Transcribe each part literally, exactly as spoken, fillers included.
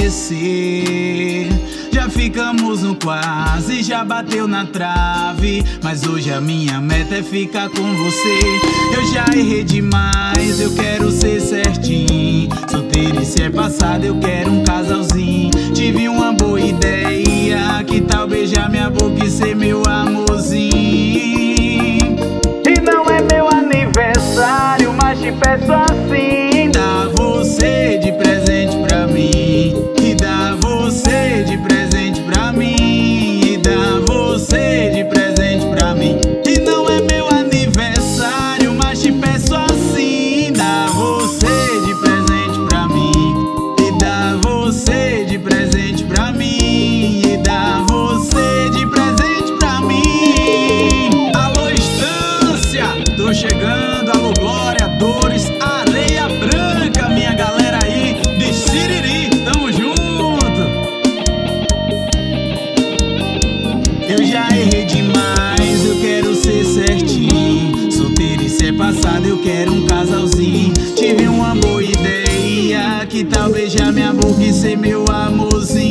esquecer. Já ficamos no quase, já bateu na trave, mas hoje a minha meta é ficar com você. Eu já errei demais, eu quero ser certinho. Solteiro e se é passado, eu quero um casalzinho. Tive uma boa ideia, que tal beijar minha boca e ser meu amorzinho? E não é meu aniversário, mas te peço assim: dá você de presente pra mim, e dá você de presente pra mim, e dá você de presente pra mim. E não é meu aniversário, mas te peço assim: dá você de presente pra mim, e dá você de presente pra mim, e dá você de presente pra mim. Alô, Estância, tô chegando. Alô, Glória, Dores, Areia Branca, minha galera aí de Siriri, tamo junto. Eu já errei demais, eu quero ser certinho. Solteiro e se é passado, eu quero um casalzinho. Tive uma boa ideia, que tal beijar minha boca e ser meu amorzinho?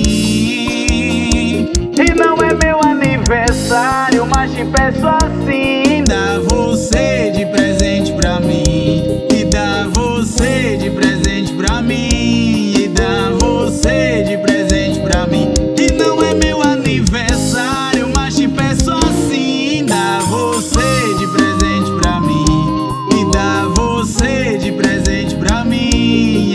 E não é meu aniversário, mas te peço assim: dá você de presente pra mim, e dá você de presente pra mim, e dá você de presente pra mim. E não é meu aniversário, mas te peço assim: dá você de presente pra mim, e dá você de presente pra mim,